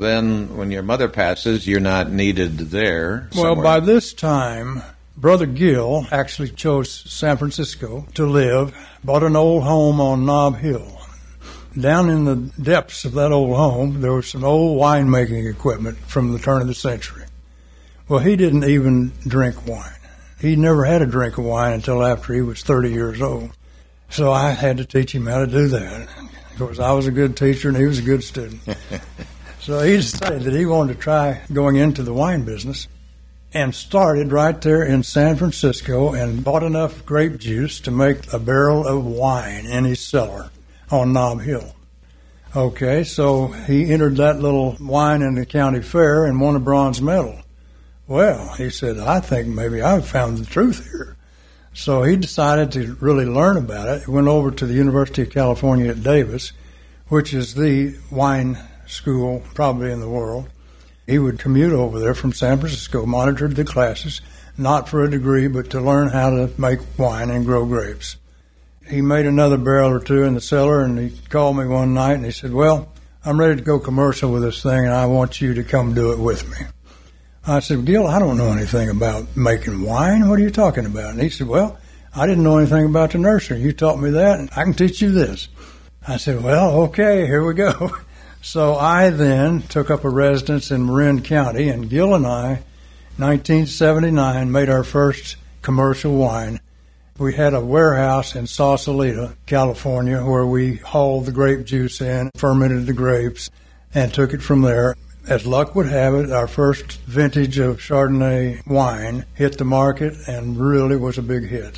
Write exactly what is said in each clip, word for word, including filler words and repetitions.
Then when your mother passes, you're not needed there Well, somewhere. by this time, Brother Gill actually chose San Francisco to live, bought an old home on Nob Hill. Down in the depths of that old home, there was some old winemaking equipment from the turn of the century. Well, he didn't even drink wine. He never had a drink of wine until after he was thirty years old. So I had to teach him how to do that. Of course, I was a good teacher and he was a good student. So he decided that he wanted to try going into the wine business and started right there in San Francisco and bought enough grape juice to make a barrel of wine in his cellar on Nob Hill. Okay, so he entered that little wine in the county fair and won a bronze medal. Well, he said, I think maybe I've found the truth here. So he decided to really learn about it. He went over to the University of California at Davis, which is the wine school probably in the world. He would commute over there from San Francisco, monitored the classes, not for a degree, but to learn how to make wine and grow grapes. He made another barrel or two in the cellar, and he called me one night, and he said, well, I'm ready to go commercial with this thing, and I want you to come do it with me. I said, Gil, I don't know anything about making wine. What are you talking about? And he said, well, I didn't know anything about the nursery. You taught me that, and I can teach you this. I said, well, okay, here we go. So I then took up a residence in Marin County, and Gil and I, nineteen seventy-nine, made our first commercial wine. We had a warehouse in Sausalito, California, where we hauled the grape juice in, fermented the grapes, and took it from there. As luck would have it, our first vintage of Chardonnay wine hit the market and really was a big hit.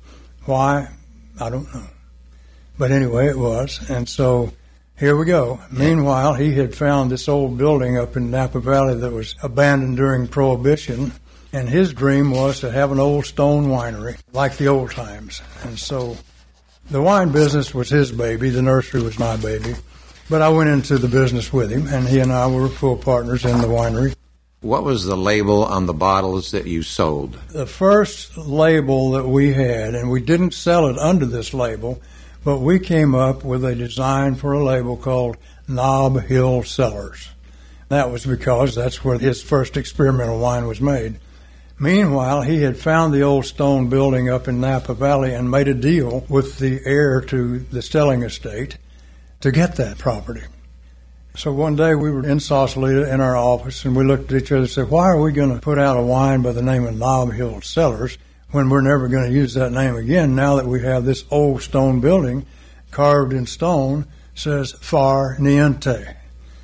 Why? I don't know. But anyway, it was. And so here we go. Meanwhile, he had found this old building up in Napa Valley that was abandoned during Prohibition, and his dream was to have an old stone winery like the old times. And so the wine business was his baby. The nursery was my baby. But I went into the business with him, and he and I were full partners in the winery. What was the label on the bottles that you sold? The first label that we had, and we didn't sell it under this label, but we came up with a design for a label called Nob Hill Cellars. That was because that's where his first experimental wine was made. Meanwhile, he had found the old stone building up in Napa Valley and made a deal with the heir to the Stelling estate to get that property. So one day we were in Sausalito in our office, and we looked at each other and said, why are we going to put out a wine by the name of Nob Hill Cellars when we're never going to use that name again now that we have this old stone building carved in stone says Far Niente.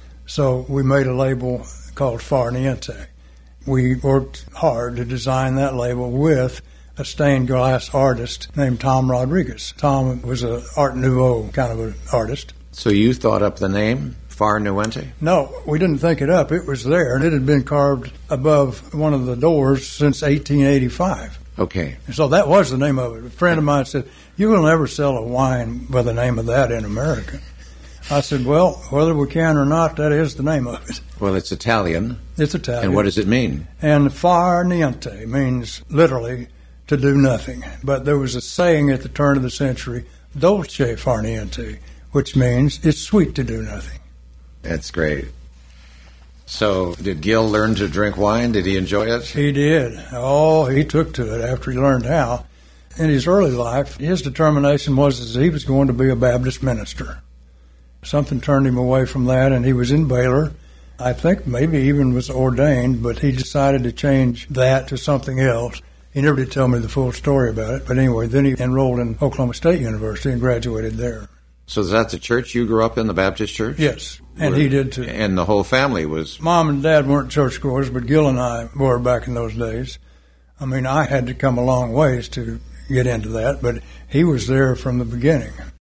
So we made a label called Far Niente. We worked hard to design that label with a stained glass artist named Tom Rodriguez. Tom was an Art Nouveau kind of an artist. So you thought up the name, Far Niente? No, we didn't think it up. It was there, and it had been carved above one of the doors since eighteen eighty-five. Okay. So that was the name of it. A friend of mine said, you will never sell a wine by the name of that in America. I said, well, whether we can or not, that is the name of it. Well, it's Italian. It's Italian. And what does it mean? And Far Niente means literally to do nothing. But there was a saying at the turn of the century, Dolce Far Niente, which means it's sweet to do nothing. That's great. So did Gil learn to drink wine? Did he enjoy it? He did. Oh, he took to it after he learned how. In his early life, his determination was that he was going to be a Baptist minister. Something turned him away from that, and he was in Baylor. I think maybe even was ordained, but he decided to change that to something else. He never did tell me the full story about it. But anyway, then he enrolled in Oklahoma State University and graduated there. So is that the church you grew up in, the Baptist church? Yes, and Where, he did too. And the whole family was... Mom and Dad weren't churchgoers, but Gil and I were back in those days. I mean, I had to come a long ways to get into that, but he was there from the beginning.